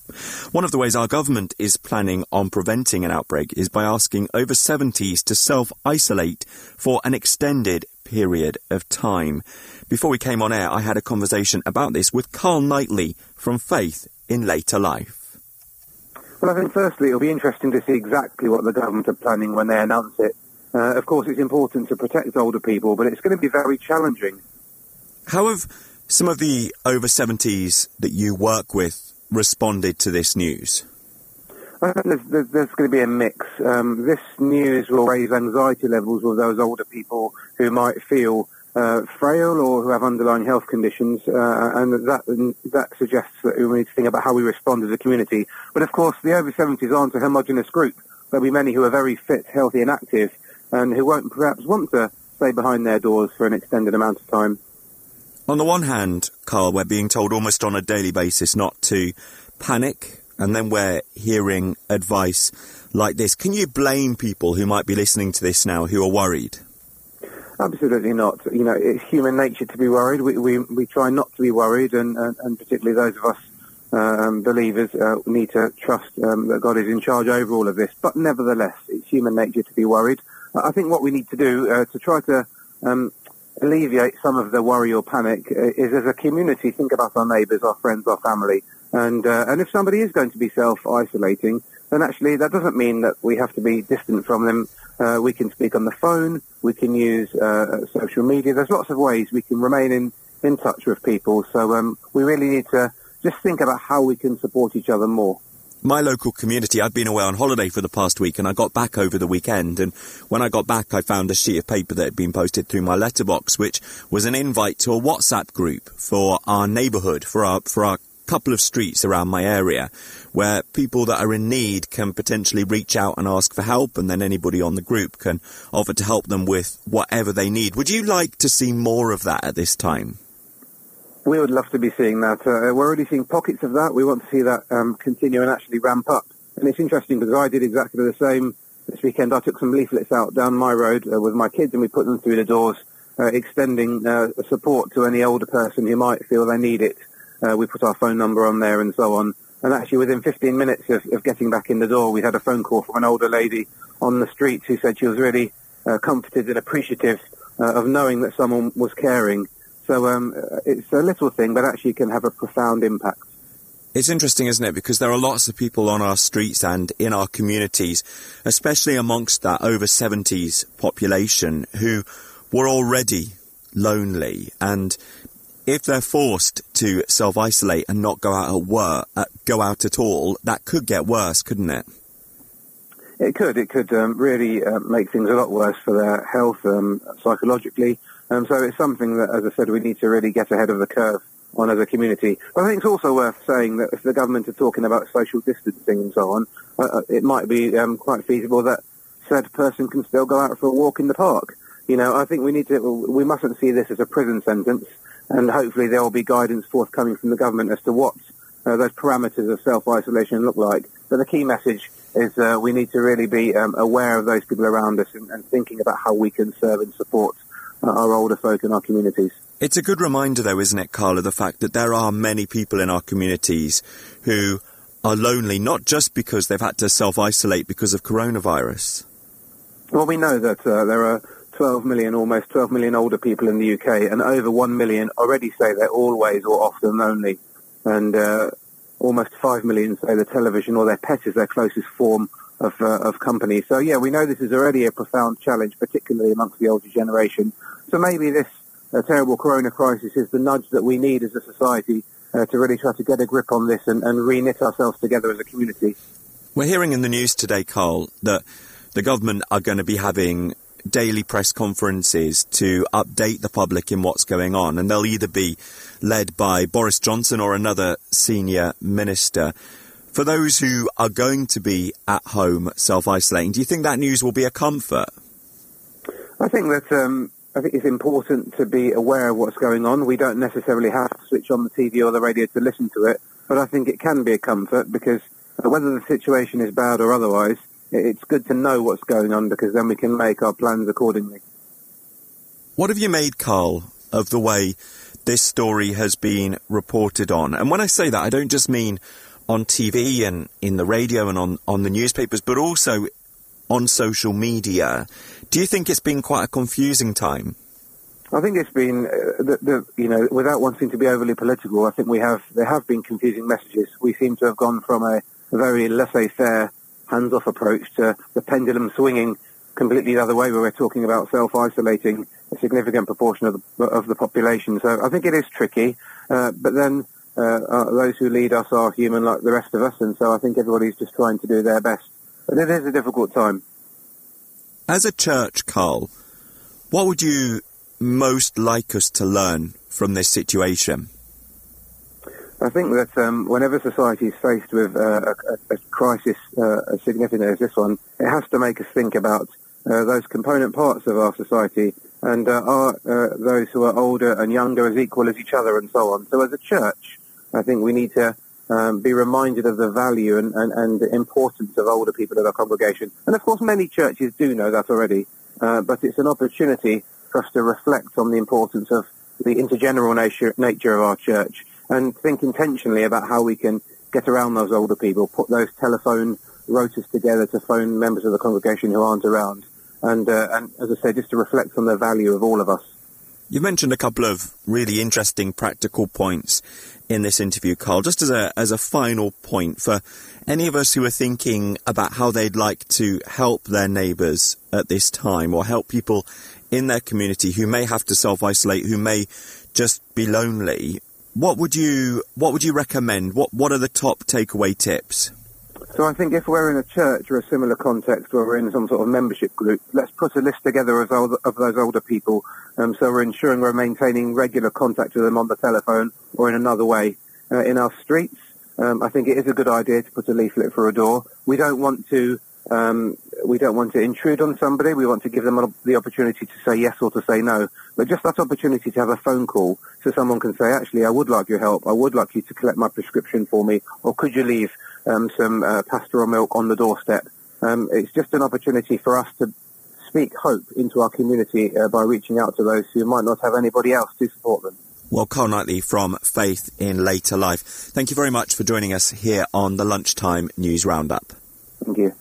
One of the ways our government is planning on preventing an outbreak is by asking over 70s to self-isolate for an extended period of time. Before we came on air, I had a conversation about this with Carl Knightley from Faith in Later Life. Well, I think firstly it'll be interesting to see exactly what the government are planning when they announce it. Of course, it's important to protect older people, but it's going to be very challenging. How have some of the over 70s that you work with responded to this news? I think there's going to be a mix. This news will raise anxiety levels with those older people who might feel frail or who have underlying health conditions, and that suggests that we need to think about how we respond as a community. But of course, the over 70s aren't a homogenous group. There'll be many who are very fit, healthy and active, and who won't perhaps want to stay behind their doors for an extended amount of time. On the one hand, Carl, we're being told almost on a daily basis not to panic, and then we're hearing advice like this. Can you blame people who might be listening to this now who are worried? Absolutely not. You know, it's human nature to be worried. We try not to be worried, and particularly those of us believers need to trust that God is in charge over all of this. But nevertheless, it's human nature to be worried. I think what we need to do to try to alleviate some of the worry or panic is, as a community, think about our neighbours, our friends, our family. And if somebody is going to be self-isolating, then actually that doesn't mean that we have to be distant from them. We can speak on the phone, we can use social media. There's lots of ways we can remain in touch with people. So we really need to just think about how we can support each other more. My local community, I'd been away on holiday for the past week and I got back over the weekend, and when I got back I found a sheet of paper that had been posted through my letterbox, which was an invite to a WhatsApp group for our neighbourhood, for our couple of streets around my area, where people that are in need can potentially reach out and ask for help, and then anybody on the group can offer to help them with whatever they need. Would you like to see more of that at this time? We would love to be seeing that. We're already seeing pockets of that. We want to see that continue and actually ramp up. And it's interesting because I did exactly the same this weekend. I took some leaflets out down my road with my kids, and we put them through the doors, extending support to any older person who might feel they need it. We put our phone number on there and so on. And actually within 15 minutes of getting back in the door, we had a phone call from an older lady on the street who said she was really comforted and appreciative of knowing that someone was caring. So it's a little thing, but actually can have a profound impact. It's interesting, isn't it? Because there are lots of people on our streets and in our communities, especially amongst that over 70s population, who were already lonely. And if they're forced to self-isolate and not go out at all, that could get worse, couldn't it? It could really make things a lot worse for their health psychologically. So it's something that, as I said, we need to really get ahead of the curve on as a community. But I think it's also worth saying that if the government are talking about social distancing and so on, it might be quite feasible that said person can still go out for a walk in the park. You know, I think we mustn't see this as a prison sentence, and hopefully there will be guidance forthcoming from the government as to what those parameters of self-isolation look like. But the key message is we need to really be aware of those people around us and thinking about how we can serve and support our older folk in our communities. It's a good reminder, though, isn't it, Carl, of the fact that there are many people in our communities who are lonely, not just because they've had to self-isolate because of coronavirus. Well, we know that there are almost 12 million older people in the UK, and over 1 million already say they're always or often lonely. And almost 5 million say the television or their pet is their closest form of company. So, yeah, we know this is already a profound challenge, particularly amongst the older generation. So maybe this terrible corona crisis is the nudge that we need as a society to really try to get a grip on this and re-knit ourselves together as a community. We're hearing in the news today, Carl, that the government are going to be having daily press conferences to update the public in what's going on, and they'll either be led by Boris Johnson or another senior minister. For those who are going to be at home self-isolating, do you think that news will be a comfort? I think it's important to be aware of what's going on. We don't necessarily have to switch on the TV or the radio to listen to it, but I think it can be a comfort because whether the situation is bad or otherwise, it's good to know what's going on because then we can make our plans accordingly. What have you made, Carl, of the way this story has been reported on? And when I say that, I don't just mean on TV and in the radio and on the newspapers, but also on social media. Do you think it's been quite a confusing time? I think it's been, without wanting to be overly political, I think there have been confusing messages. We seem to have gone from a very laissez-faire, hands-off approach to the pendulum swinging completely the other way, where we're talking about self-isolating a significant proportion of the population. So I think it is tricky, but then those who lead us are human like the rest of us, and so I think everybody's just trying to do their best. But it is a difficult time. As a church, Carl, what would you most like us to learn from this situation? I think that whenever society is faced with a crisis as significant as this one, it has to make us think about those component parts of our society, and are those who are older and younger as equal as each other, and so on. So as a church, I think we need to be reminded of the value and the importance of older people in our congregation. And of course many churches do know that already, but it's an opportunity for us to reflect on the importance of the intergeneral nature of our church, and think intentionally about how we can get around those older people, put those telephone rotas together to phone members of the congregation who aren't around, and as I said, just to reflect on the value of all of us. You mentioned a couple of really interesting practical points in this interview, Carl. Just as a final point, for any of us who are thinking about how they'd like to help their neighbours at this time, or help people in their community who may have to self-isolate, who may just be lonely, what would you recommend? What are the top takeaway tips? So I think if we're in a church or a similar context, or we're in some sort of membership group, let's put a list together of those older people, so we're ensuring we're maintaining regular contact with them on the telephone or in another way. In our streets, I think it is a good idea to put a leaflet for a door. We don't want to intrude on somebody. We want to give them the opportunity to say yes or to say no. But just that opportunity to have a phone call so someone can say, actually, I would like your help. I would like you to collect my prescription for me. Or could you leave some pastoral milk on the doorstep? It's just an opportunity for us to speak hope into our community by reaching out to those who might not have anybody else to support them. Well, Carl Knightley from Faith in Later Life, thank you very much for joining us here on the Lunchtime News Roundup. Thank you.